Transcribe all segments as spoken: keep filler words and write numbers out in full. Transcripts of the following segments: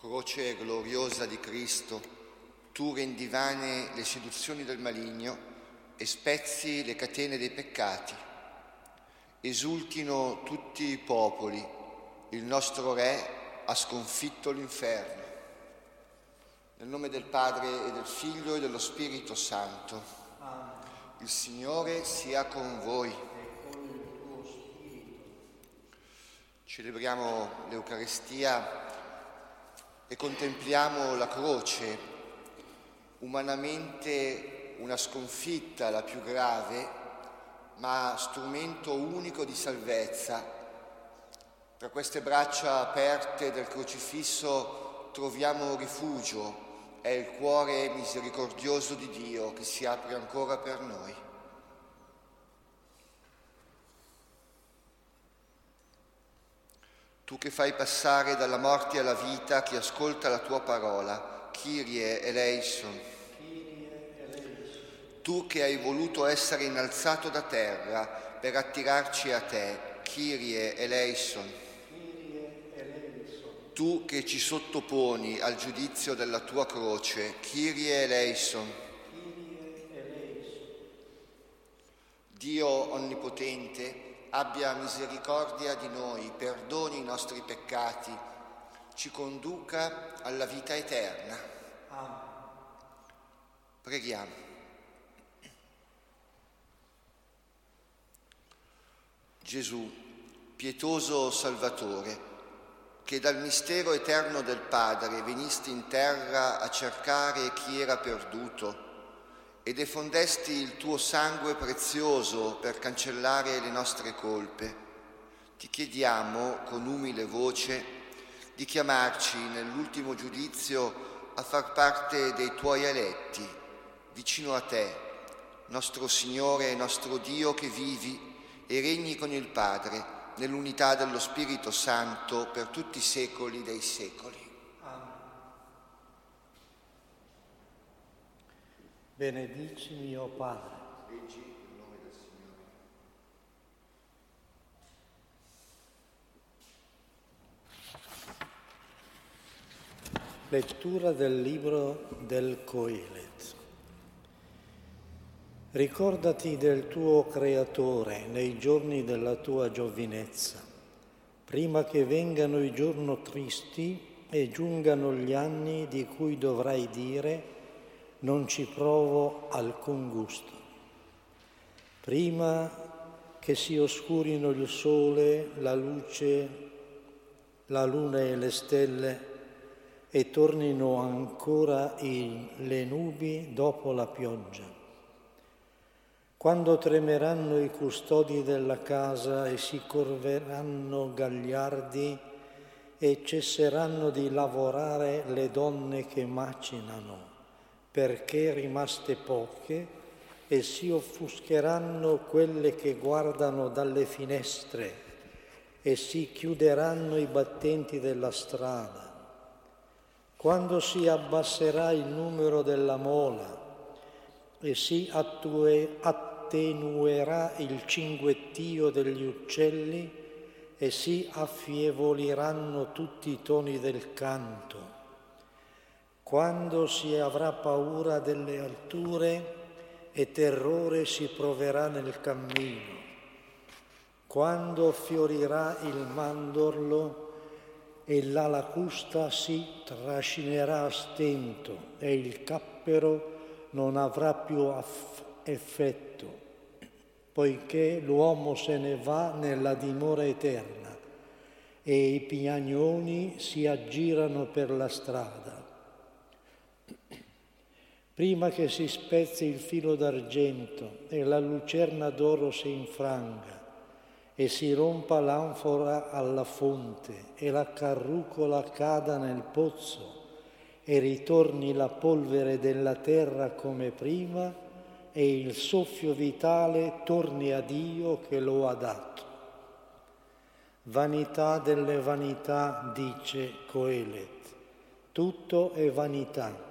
Croce gloriosa di Cristo, tu rendi vane le seduzioni del maligno e spezzi le catene dei peccati. Esultino tutti i popoli, il nostro Re ha sconfitto l'inferno. Nel nome del Padre e del Figlio e dello Spirito Santo. Amen. Il Signore sia con voi. E con il tuo spirito. Celebriamo l'Eucaristia e contempliamo la croce, umanamente una sconfitta, la più grave, ma strumento unico di salvezza. Tra queste braccia aperte del crocifisso troviamo rifugio, è il cuore misericordioso di Dio che si apre ancora per noi. Tu che fai passare dalla morte alla vita chi ascolta la tua parola, Kyrie eleison. Kyrie eleison. Tu che hai voluto essere innalzato da terra per attirarci a te, Kyrie eleison. Kyrie eleison. Tu che ci sottoponi al giudizio della tua croce, Kyrie eleison. Kyrie eleison. Dio onnipotente, abbia misericordia di noi, perdoni i nostri peccati, ci conduca alla vita eterna. Amen. Preghiamo. Gesù, pietoso Salvatore, che dal mistero eterno del Padre venisti in terra a cercare chi era perduto, ed effondesti il tuo sangue prezioso per cancellare le nostre colpe, ti chiediamo con umile voce di chiamarci nell'ultimo giudizio a far parte dei tuoi eletti, vicino a te, nostro Signore e nostro Dio che vivi e regni con il Padre nell'unità dello Spirito Santo per tutti i secoli dei secoli. Benedici mio Padre. Leggi il nome del Signore. Lettura del libro del Coelet. Ricordati del tuo Creatore nei giorni della tua giovinezza, prima che vengano i giorni tristi e giungano gli anni di cui dovrai dire non ci provo alcun gusto. Prima che si oscurino il sole, la luce, la luna e le stelle e tornino ancora i, le nubi dopo la pioggia. Quando tremeranno i custodi della casa e si corveranno gagliardi e cesseranno di lavorare le donne che macinano, perché rimaste poche, e si offuscheranno quelle che guardano dalle finestre e si chiuderanno i battenti della strada. Quando si abbasserà il numero della mola e si attue, attenuerà il cinguettio degli uccelli e si affievoliranno tutti i toni del canto, quando si avrà paura delle alture e terrore si proverà nel cammino, quando fiorirà il mandorlo e la lacusta si trascinerà a stento e il cappero non avrà più aff- effetto, poiché l'uomo se ne va nella dimora eterna e i piagnoni si aggirano per la strada. Prima che si spezzi il filo d'argento e la lucerna d'oro si infranga e si rompa l'anfora alla fonte e la carrucola cada nel pozzo e ritorni la polvere della terra come prima e il soffio vitale torni a Dio che lo ha dato. Vanità delle vanità, dice Coelet, tutto è vanità.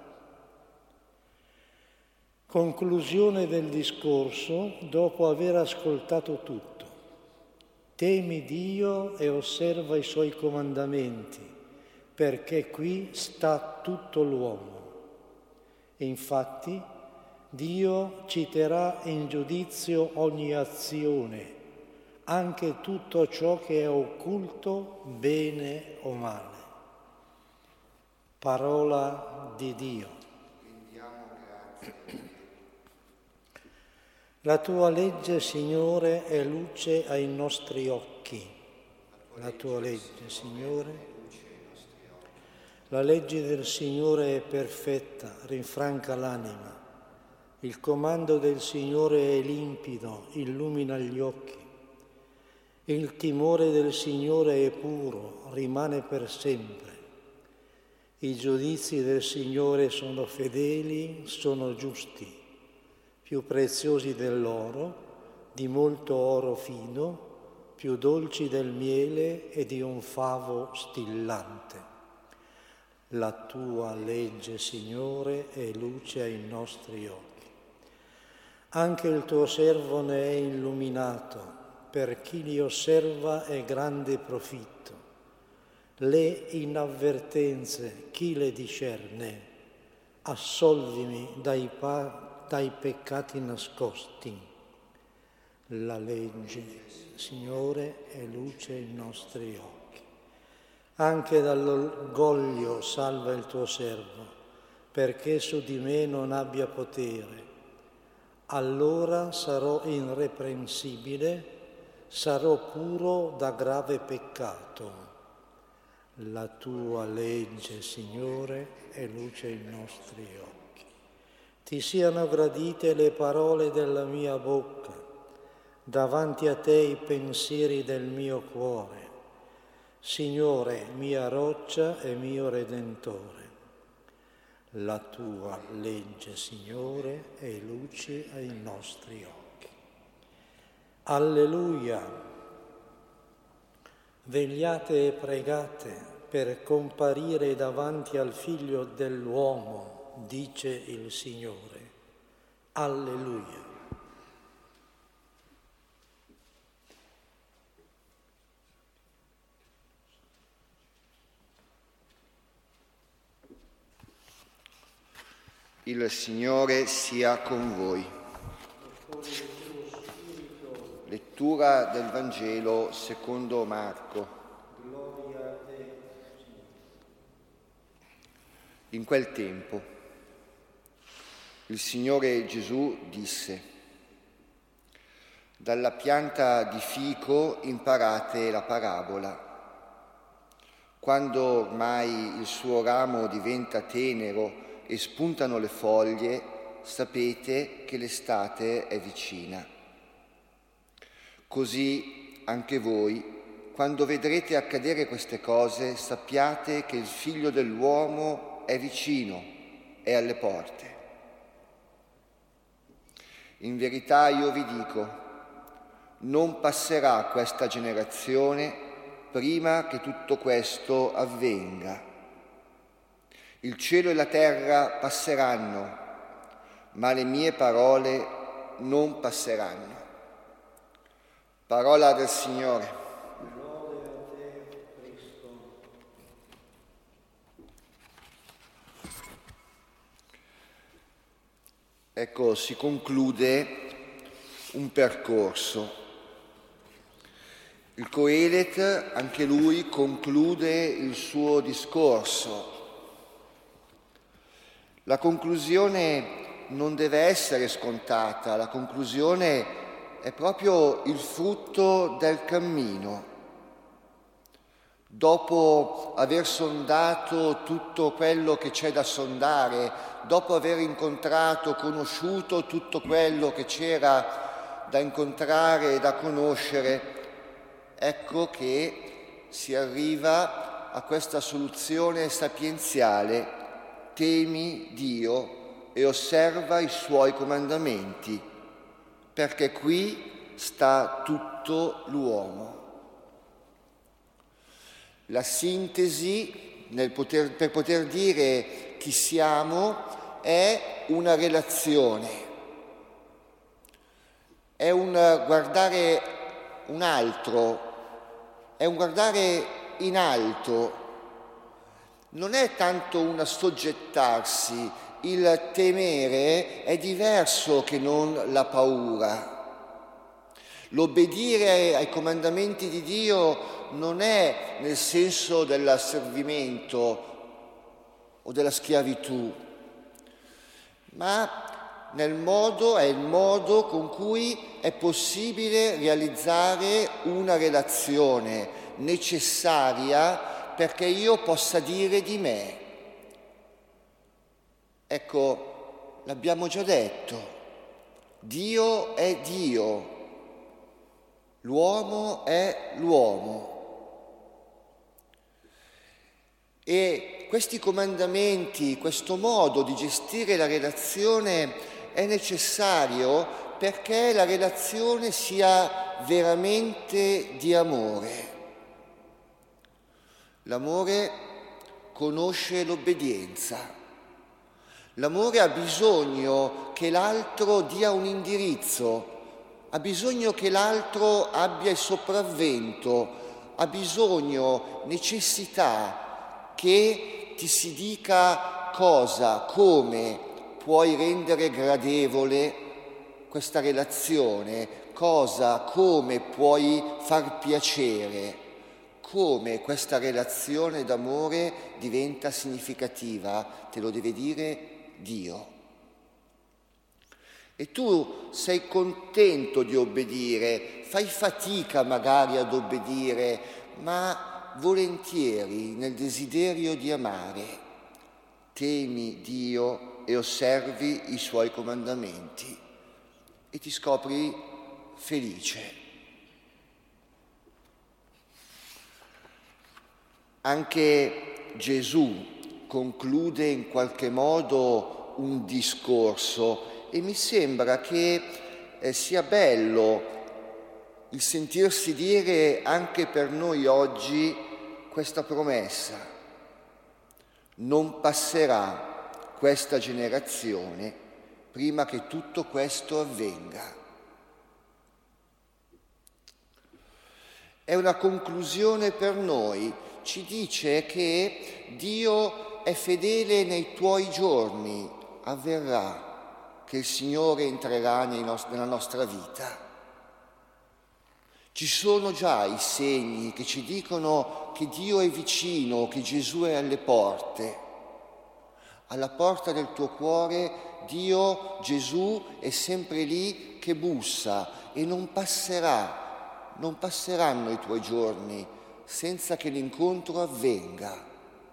Conclusione del discorso dopo aver ascoltato tutto. Temi Dio e osserva i suoi comandamenti, perché qui sta tutto l'uomo. Infatti, Dio citerà in giudizio ogni azione, anche tutto ciò che è occulto, bene o male. Parola di Dio. Rendiamo grazie. La tua legge, Signore, è luce ai nostri occhi. La tua legge, Signore, la legge del Signore è perfetta, rinfranca l'anima. Il comando del Signore è limpido, illumina gli occhi. Il timore del Signore è puro, rimane per sempre. I giudizi del Signore sono fedeli, sono giusti, più preziosi dell'oro, di molto oro fino, più dolci del miele e di un favo stillante. La tua legge, Signore, è luce ai nostri occhi. Anche il tuo servo ne è illuminato, per chi li osserva è grande profitto. Le inavvertenze, chi le discerne? Assolvimi dai, pa- dai peccati nascosti. La legge, Signore, è luce ai nostri occhi. Anche dall'orgoglio salva il tuo servo, perché su di me non abbia potere. Allora sarò irreprensibile, sarò puro da grave peccato. La tua legge, Signore, è luce ai nostri occhi. Ti siano gradite le parole della mia bocca, davanti a te i pensieri del mio cuore. Signore, mia roccia e mio Redentore. La tua legge, Signore, è luce ai nostri occhi. Alleluia! Vegliate e pregate per comparire davanti al Figlio dell'uomo, dice il Signore. Alleluia! Il Signore sia con voi. Lettura del Vangelo secondo Marco. In quel tempo il Signore Gesù disse: dalla pianta di fico imparate la parabola. Quando ormai il suo ramo diventa tenero e spuntano le foglie, sapete che l'estate è vicina. Così anche voi, quando vedrete accadere queste cose, sappiate che il Figlio dell'uomo è vicino, è alle porte. In verità io vi dico, non passerà questa generazione prima che tutto questo avvenga. Il cielo e la terra passeranno, ma le mie parole non passeranno. Parola del Signore. Lode a te, Cristo. Ecco, si conclude un percorso. Il Coelet, anche lui, conclude il suo discorso. La conclusione non deve essere scontata, la conclusione è proprio il frutto del cammino. Dopo aver sondato tutto quello che c'è da sondare, dopo aver incontrato, conosciuto tutto quello che c'era da incontrare e da conoscere, ecco che si arriva a questa soluzione sapienziale: temi Dio e osserva i suoi comandamenti, perché qui sta tutto l'uomo. La sintesi nel poter, per poter dire chi siamo è una relazione, è un guardare un altro, è un guardare in alto, non è tanto un assoggettarsi, il temere è diverso che non la paura. L'obbedire ai comandamenti di Dio non è nel senso dell'asservimento o della schiavitù, ma nel modo, è il modo con cui è possibile realizzare una relazione necessaria perché io possa dire di me. Ecco, l'abbiamo già detto, Dio è Dio, l'uomo è l'uomo. E questi comandamenti, questo modo di gestire la relazione è necessario perché la relazione sia veramente di amore. L'amore conosce l'obbedienza. L'amore ha bisogno che l'altro dia un indirizzo, ha bisogno che l'altro abbia il sopravvento, ha bisogno, necessità che ti si dica cosa, come puoi rendere gradevole questa relazione, cosa, come puoi far piacere, come questa relazione d'amore diventa significativa, te lo deve dire Dio. E tu sei contento di obbedire, fai fatica magari ad obbedire, ma volentieri nel desiderio di amare, temi Dio e osservi i suoi comandamenti e ti scopri felice. Anche Gesù conclude in qualche modo un discorso e mi sembra che eh, sia bello il sentirsi dire anche per noi oggi questa promessa: non passerà questa generazione prima che tutto questo avvenga. È una conclusione per noi, ci dice che Dio è fedele nei tuoi giorni, avverrà che il Signore entrerà nei nost- nella nostra vita. Ci sono già i segni che ci dicono che Dio è vicino, che Gesù è alle porte. Alla porta del tuo cuore Dio, Gesù, è sempre lì che bussa e non passerà, non passeranno i tuoi giorni senza che l'incontro avvenga.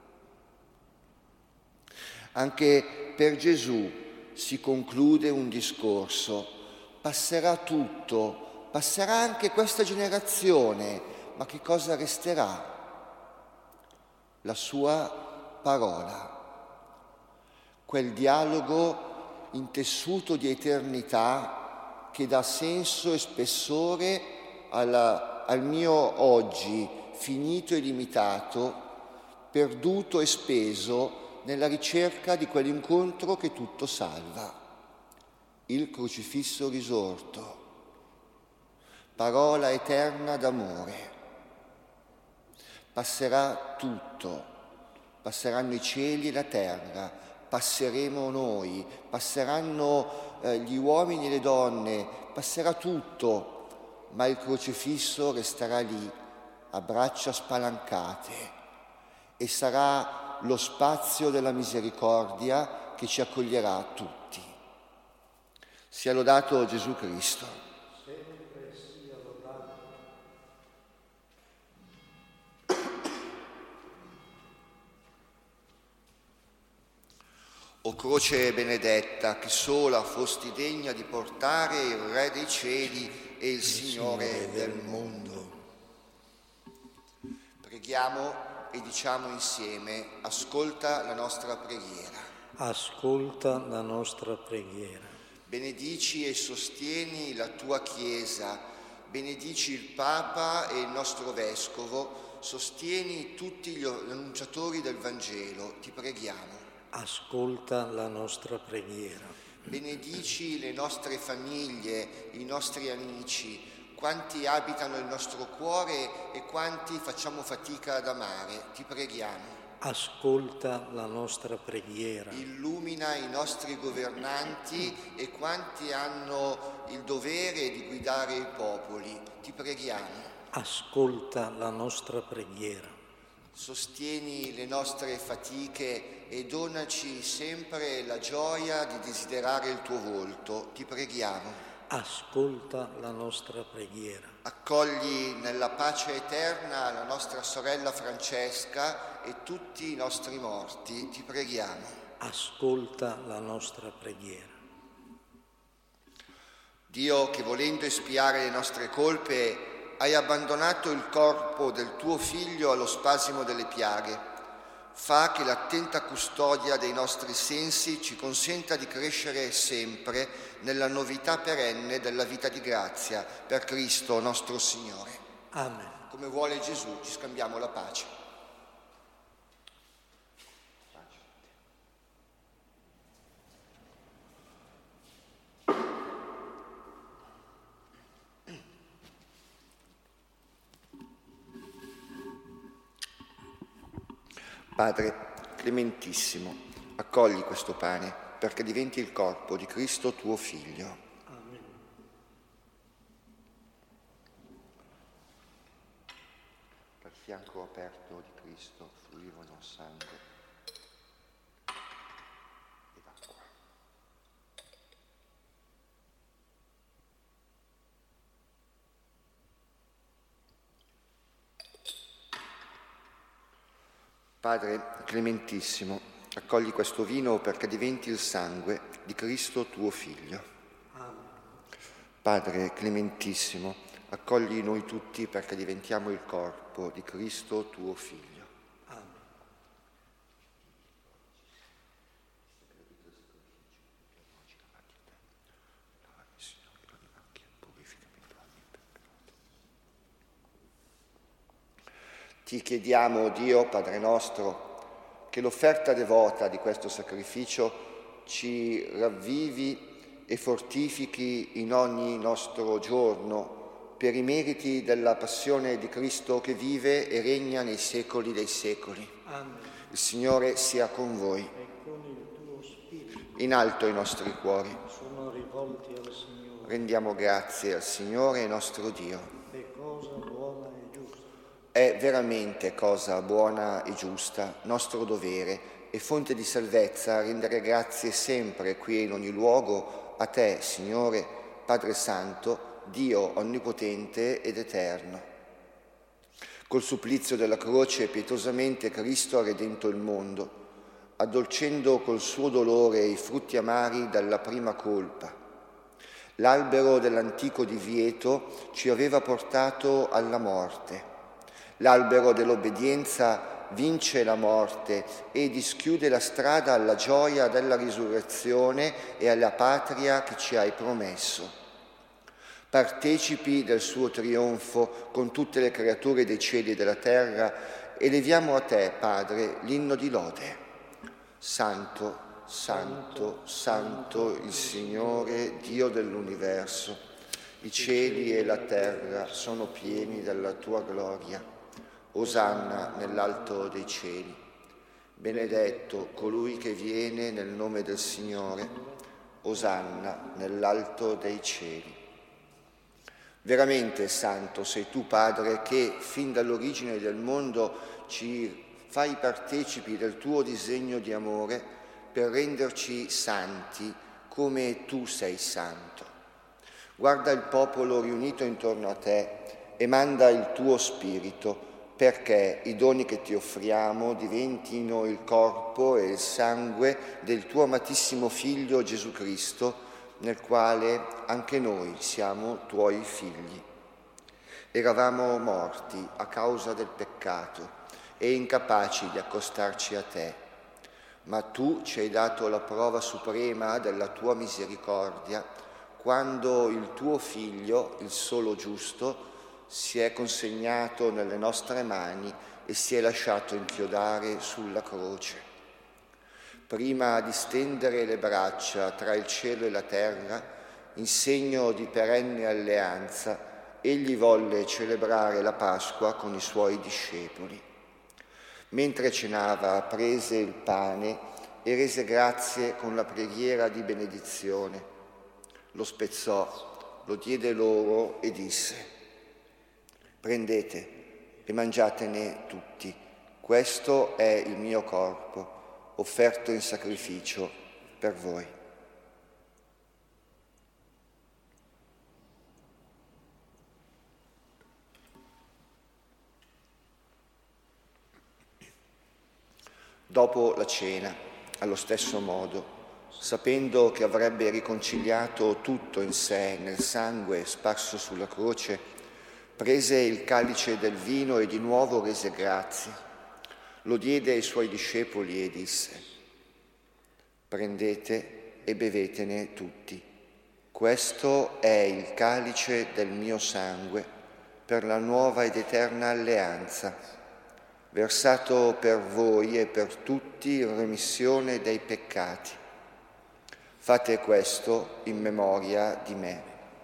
Anche per Gesù si conclude un discorso, passerà tutto, passerà anche questa generazione, ma che cosa resterà? La sua parola, quel dialogo intessuto di eternità che dà senso e spessore alla, al mio oggi finito e limitato, perduto e speso nella ricerca di quell'incontro che tutto salva, il crocifisso risorto, parola eterna d'amore. Passerà tutto, passeranno i cieli e la terra, passeremo noi, passeranno eh, gli uomini e le donne, passerà tutto, ma il crocifisso resterà lì, a braccia spalancate, e sarà lo spazio della misericordia che ci accoglierà tutti. Sia lodato Gesù Cristo. Sempre sia lodato. O croce benedetta, che sola fosti degna di portare il Re dei cieli e il, il Signore, Signore del mondo. Preghiamo e diciamo insieme: ascolta la nostra preghiera. Ascolta la nostra preghiera. Benedici e sostieni la tua Chiesa, benedici il Papa e il nostro Vescovo, sostieni tutti gli annunciatori del Vangelo, ti preghiamo. Ascolta la nostra preghiera. Benedici le nostre famiglie, i nostri amici, quanti abitano il nostro cuore e quanti facciamo fatica ad amare, ti preghiamo. Ascolta la nostra preghiera. Illumina i nostri governanti e quanti hanno il dovere di guidare i popoli. Ti preghiamo. Ascolta la nostra preghiera. Sostieni le nostre fatiche e donaci sempre la gioia di desiderare il tuo volto. Ti preghiamo. Ascolta la nostra preghiera. Accogli nella pace eterna la nostra sorella Francesca e tutti i nostri morti. Ti preghiamo. Ascolta la nostra preghiera. Dio, che volendo espiare le nostre colpe hai abbandonato il corpo del tuo Figlio allo spasimo delle piaghe, fa che l'attenta custodia dei nostri sensi ci consenta di crescere sempre nella novità perenne della vita di grazia, per Cristo nostro Signore. Amen. Come vuole Gesù, ci scambiamo la pace. Padre clementissimo, accogli questo pane perché diventi il corpo di Cristo tuo Figlio. Amen. Dal fianco aperto di Cristo fluivano sangue ed acqua. Padre clementissimo, accogli questo vino perché diventi il sangue di Cristo tuo Figlio. Amen. Padre clementissimo, accogli noi tutti perché diventiamo il corpo di Cristo tuo Figlio. Amen. Ti chiediamo, Dio, Padre nostro, che l'offerta devota di questo sacrificio ci ravvivi e fortifichi in ogni nostro giorno per i meriti della passione di Cristo che vive e regna nei secoli dei secoli. Amen. Il Signore sia con voi. E con il tuo spirito In alto i nostri cuori. sono rivolti al Signore. Rendiamo grazie al Signore nostro Dio. È cosa buona e giusta. È veramente cosa buona e giusta, nostro dovere e fonte di salvezza rendere grazie sempre qui e in ogni luogo a Te, Signore, Padre Santo, Dio onnipotente ed eterno. Col supplizio della croce pietosamente Cristo ha redento il mondo, addolcendo col suo dolore i frutti amari dalla prima colpa. L'albero dell'antico divieto ci aveva portato alla morte. L'albero dell'obbedienza vince la morte e dischiude la strada alla gioia della risurrezione e alla patria che ci hai promesso. Partecipi del suo trionfo con tutte le creature dei cieli e della terra, eleviamo a te, Padre, l'inno di lode. Santo, Santo, Santo, il Signore, Dio dell'universo. I cieli e la terra sono pieni della tua gloria. Osanna nell'alto dei cieli. Benedetto colui che viene nel nome del Signore. Osanna nell'alto dei cieli. Veramente santo sei tu, Padre, che fin dall'origine del mondo ci fai partecipi del tuo disegno di amore per renderci santi come tu sei santo. Guarda il popolo riunito intorno a te e manda il tuo Spirito perché i doni che ti offriamo diventino il corpo e il sangue del tuo amatissimo Figlio Gesù Cristo, nel quale anche noi siamo tuoi figli. Eravamo morti a causa del peccato e incapaci di accostarci a te, ma tu ci hai dato la prova suprema della tua misericordia quando il tuo Figlio, il solo giusto, si è consegnato nelle nostre mani e si è lasciato inchiodare sulla croce. Prima di stendere le braccia tra il cielo e la terra, in segno di perenne alleanza, egli volle celebrare la Pasqua con i suoi discepoli. Mentre cenava, prese il pane e rese grazie con la preghiera di benedizione. Lo spezzò, lo diede loro e disse: prendete e mangiatene tutti. Questo è il mio corpo, offerto in sacrificio per voi. Dopo la cena, allo stesso modo, sapendo che avrebbe riconciliato tutto in sé nel sangue sparso sulla croce, prese il calice del vino e di nuovo rese grazie. Lo diede ai suoi discepoli e disse: prendete e bevetene tutti. Questo è il calice del mio sangue per la nuova ed eterna alleanza, versato per voi e per tutti in remissione dei peccati. Fate questo in memoria di me.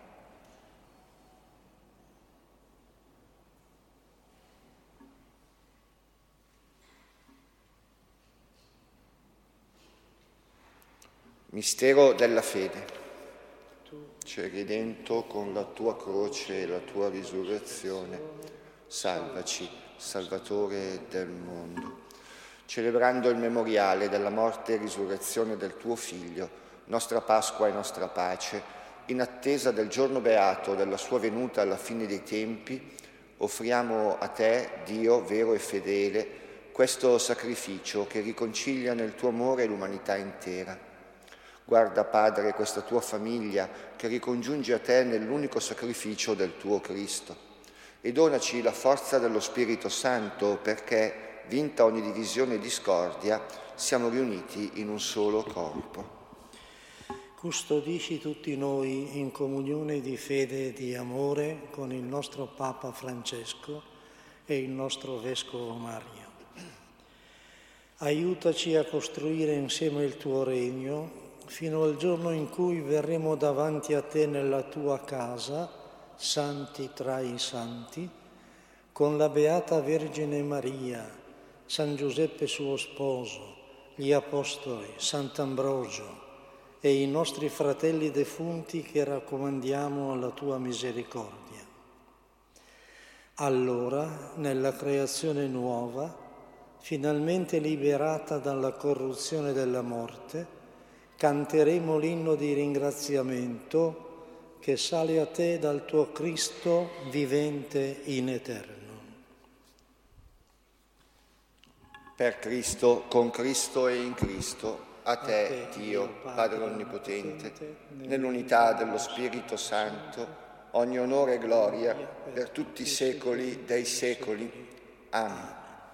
Mistero della fede. Ci hai redento con la tua croce e la tua risurrezione. Salvaci, Salvatore del mondo. Celebrando il memoriale della morte e risurrezione del tuo Figlio, nostra Pasqua e nostra pace, in attesa del giorno beato della sua venuta alla fine dei tempi, offriamo a te, Dio vero e fedele, questo sacrificio che riconcilia nel tuo amore l'umanità intera. Guarda, Padre, questa tua famiglia che ricongiunge a te nell'unico sacrificio del tuo Cristo e donaci la forza dello Spirito Santo perché, vinta ogni divisione e discordia, siamo riuniti in un solo corpo. Custodisci tutti noi in comunione di fede e di amore con il nostro Papa Francesco e il nostro Vescovo Mario. Aiutaci a costruire insieme il tuo regno fino al giorno in cui verremo davanti a te nella tua casa, santi tra i santi, con la Beata Vergine Maria, San Giuseppe suo sposo, gli Apostoli, Sant'Ambrogio e i nostri fratelli defunti che raccomandiamo alla tua misericordia. Allora, nella creazione nuova, finalmente liberata dalla corruzione della morte, canteremo l'inno di ringraziamento che sale a te dal tuo Cristo vivente in eterno. Per Cristo, con Cristo e in Cristo, a te, a te Dio, Padre Onnipotente, nell'unità dello Spirito Santo, ogni onore e gloria per tutti i secoli dei secoli. Amen.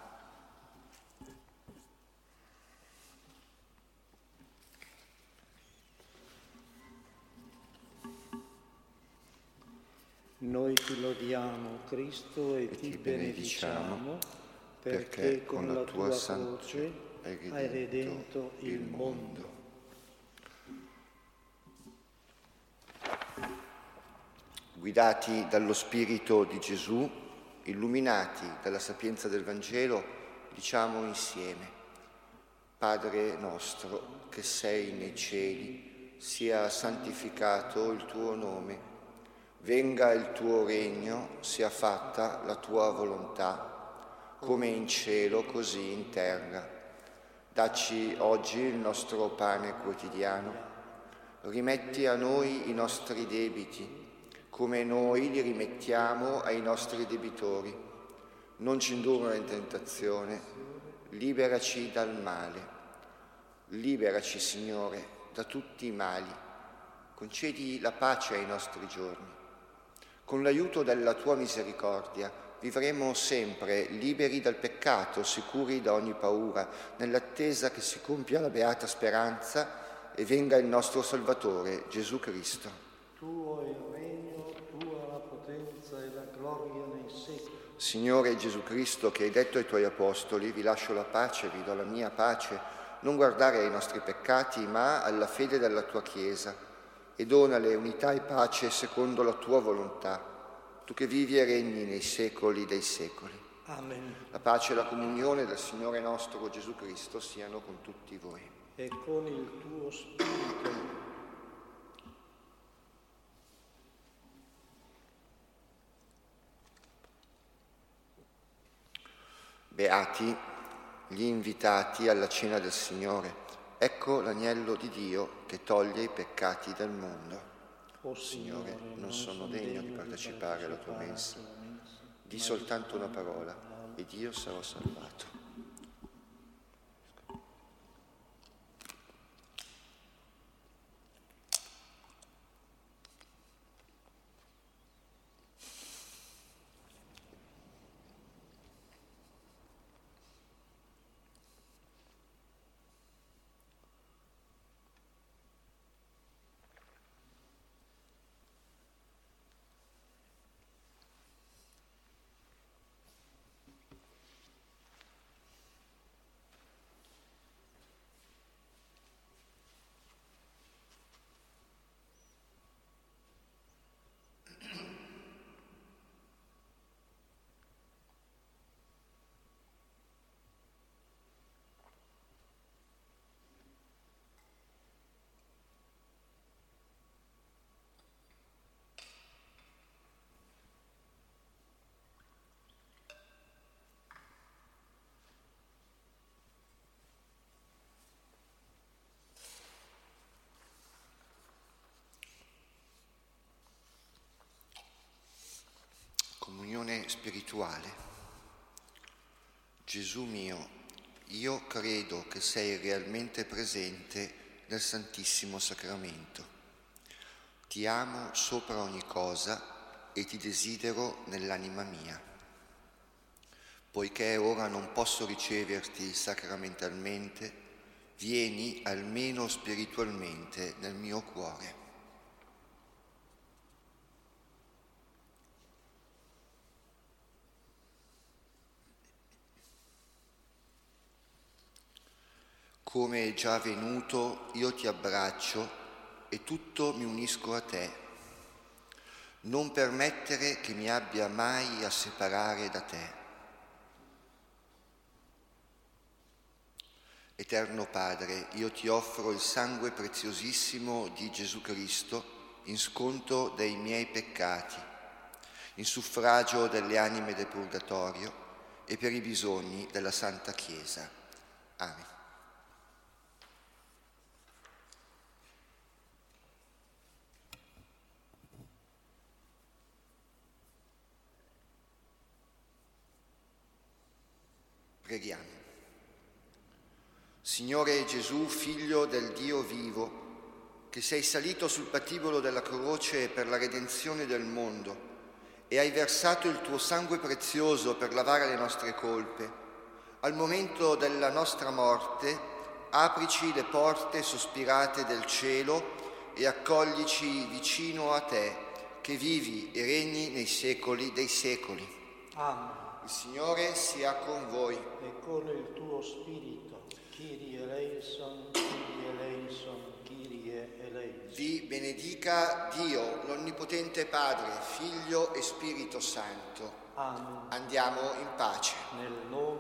Noi ti lodiamo, Cristo, e, e ti benediciamo, perché con la tua croce hai redento il mondo. Guidati dallo Spirito di Gesù, illuminati dalla sapienza del Vangelo, diciamo insieme: Padre nostro che sei nei cieli, sia santificato il tuo nome. Venga il tuo regno, sia fatta la tua volontà, come in cielo così in terra. Dacci oggi il nostro pane quotidiano. Rimetti a noi i nostri debiti, come noi li rimettiamo ai nostri debitori. Non ci indurre in tentazione, liberaci dal male. Liberaci, Signore, da tutti i mali. Concedi la pace ai nostri giorni. Con l'aiuto della tua misericordia vivremo sempre liberi dal peccato, sicuri da ogni paura, nell'attesa che si compia la beata speranza e venga il nostro Salvatore, Gesù Cristo. Tuo è il regno, tua la potenza e la gloria nei secoli. Signore Gesù Cristo, che hai detto ai tuoi apostoli: vi lascio la pace, vi do la mia pace, non guardare ai nostri peccati, ma alla fede della tua Chiesa, e donale unità e pace secondo la tua volontà, tu che vivi e regni nei secoli dei secoli. Amen. La pace e la comunione del Signore nostro Gesù Cristo siano con tutti voi. E con il tuo spirito. Beati gli invitati alla cena del Signore. Ecco l'agnello di Dio che toglie i peccati del mondo. O Signore, non sono degno di partecipare alla tua mensa. Di soltanto una parola ed io sarò salvato. Comunione spirituale. Gesù mio, io credo che sei realmente presente nel Santissimo Sacramento. Ti amo sopra ogni cosa e ti desidero nell'anima mia. Poiché ora non posso riceverti sacramentalmente, vieni almeno spiritualmente nel mio cuore. Come è già avvenuto, io ti abbraccio e tutto mi unisco a te. Non permettere che mi abbia mai a separare da te. Eterno Padre, io ti offro il sangue preziosissimo di Gesù Cristo in sconto dei miei peccati, in suffragio delle anime del purgatorio e per i bisogni della Santa Chiesa. Amen. Preghiamo. Signore Gesù, Figlio del Dio vivo, che sei salito sul patibolo della croce per la redenzione del mondo e hai versato il tuo sangue prezioso per lavare le nostre colpe, al momento della nostra morte aprici le porte sospirate del cielo e accoglici vicino a te, che vivi e regni nei secoli dei secoli. Amen. Il Signore sia con voi. E con il tuo spirito. Kyrie eleison, Kyrie eleison, Kyrie eleison. Vi benedica Dio, l'Onnipotente Padre, Figlio e Spirito Santo. Amen. Andiamo in pace. Nel nome